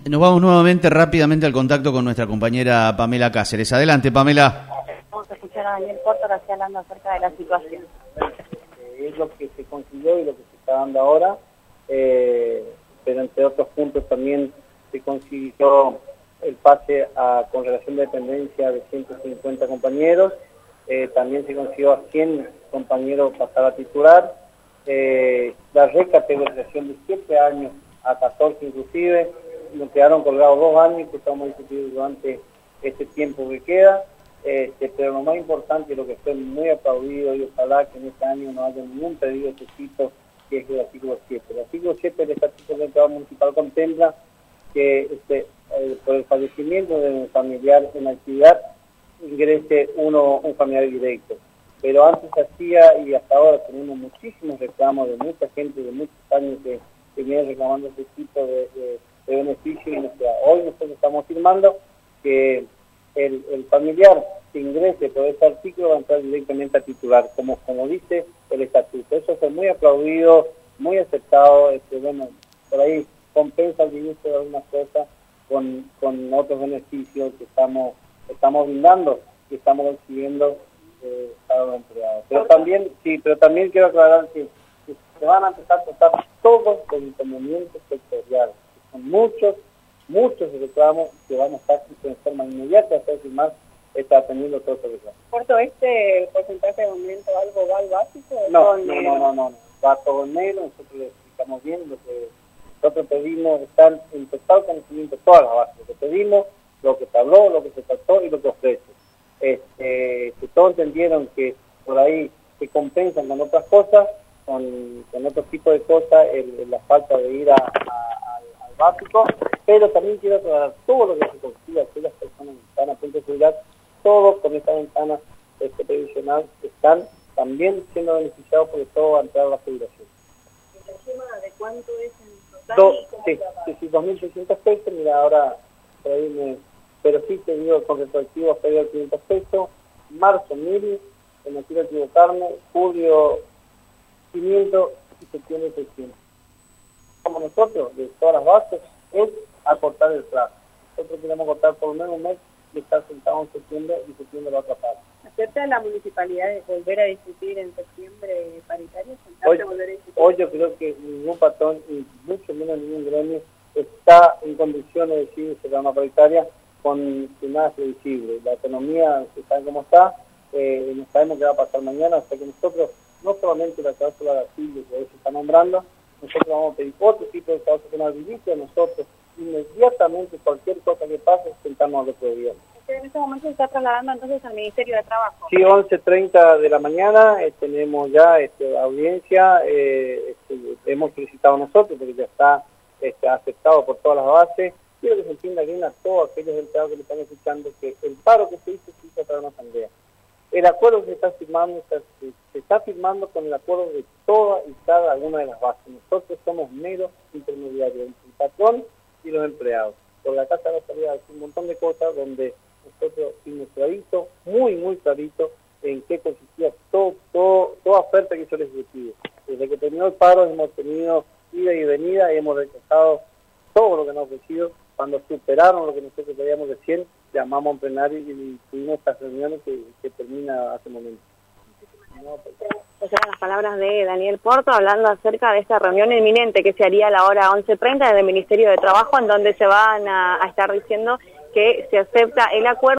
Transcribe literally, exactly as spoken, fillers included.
Nos vamos nuevamente rápidamente al contacto con nuestra compañera Pamela Cáceres. Adelante, Pamela. Vamos a escuchar a Daniel Porto, ahora sí hablando acerca de la situación. Es lo que se consiguió y lo que se está dando ahora, eh, pero entre otros puntos también se consiguió el pase a congregación de dependencia de ciento cincuenta compañeros, eh, también se consiguió a cien compañeros pasar a titular, eh, la recategorización de siete años a catorce inclusive, nos quedaron colgados dos años que estamos discutiendo durante este tiempo que queda, este, pero lo más importante y lo que estoy muy aplaudido y ojalá que en este año no haya ningún pedido de este tipo, que es el artículo siete. El artículo siete del Estatuto del Trabajo Municipal contempla que este, eh, por el fallecimiento de un familiar en actividad ingrese uno un familiar directo. Pero antes se hacía y hasta ahora tenemos muchísimos reclamos de mucha gente de muchos años que, que viene reclamando este tipo de, de, de beneficio y o sea, hoy nosotros estamos firmando que el, el familiar que ingrese por este artículo va a entrar directamente a titular, como, como dice el estatuto. Eso fue muy aplaudido, muy aceptado, este, bueno, por ahí compensa el inicio de algunas cosas con, con otros beneficios que estamos, estamos brindando y estamos recibiendo eh, a los empleados. Pero también, sí, pero también quiero aclarar que, que se van a empezar a tratar todos los inconvenientes sectoriales, que son muchos, muchos reclamos que van a estar en forma inmediata hasta firmar, está teniendo todos los reclamos. ¿Porto este porcentaje de aumento algo va al básico? No, no, no, no, no, va todo en negro, nosotros le explicamos bien lo que nosotros pedimos, están en total conocimiento todas las bases, lo que pedimos, lo que se habló, lo que se trató y lo que ofrece. Este, que todos entendieron que por ahí se compensan con otras cosas, con, con otro tipo de cosas, el, la falta de ir a, a, al, al básico, pero también quiero aclarar todo lo que se consigue, aquellas personas que están a punto de seguridad, todos con esta ventana este, previsional están también siendo beneficiados porque todo va a entrar a la federación. ¿La suma de cuánto es en total? Do, sí, sí, sí, dos mil seiscientos pesos, mira, ahora por ahí me... Pero sí te digo, con retroactivo hasta el quinientos pesos, marzo mil, que no quiero equivocarme, julio quinientos y septiembre seiscientos. Como nosotros, de todas las bases, es acortar el plazo. Nosotros queremos cortar por lo menos un mes y estar sentados en septiembre y septiembre la otra parte. ¿Acepta la municipalidad de volver a discutir en septiembre paritario? Hoy, volver a discutir? Hoy yo creo que ningún patrón, y mucho menos ningún gremio, está en condiciones de decir que será una paritaria con nada previsible. La economía, saben cómo está, eh, no sabemos qué va a pasar mañana, hasta que nosotros, no solamente la cláusula de asilo que hoy se está nombrando, nosotros vamos a pedir otro tipo de cláusula que nos habilite a nosotros inmediatamente cualquier cosa que pase, sentarnos a lo que debíamos. En este momento se está trasladando entonces al Ministerio de Trabajo. Sí, once treinta de la mañana, eh, tenemos ya este, audiencia, eh, este, hemos solicitado nosotros porque ya está este, aceptado por todas las bases. Quiero que se entienda bien a todos aquellos empleados que le están escuchando que el paro que se hizo se hizo para una asamblea. El acuerdo que se está firmando se, se está firmando con el acuerdo de todas y cada una de las bases. Nosotros somos meros intermediarios entre el patrón y los empleados. Por la Casa de la Salida un montón de cosas donde nosotros fuimos claritos, muy, muy claritos, en qué consistía todo, todo, toda oferta que hizo el Ejecutivo. Desde que terminó el paro hemos tenido ida y venida y hemos rechazado todo lo que nos ha ofrecido. Cuando superaron lo que nosotros pedíamos recién, llamamos a un plenario y tuvimos estas reuniones que, que termina hace un momento. Esas eran las palabras de Daniel Porto hablando acerca de esta reunión inminente que se haría a la hora once treinta desde el Ministerio de Trabajo, en donde se van a, a estar diciendo que se acepta el acuerdo.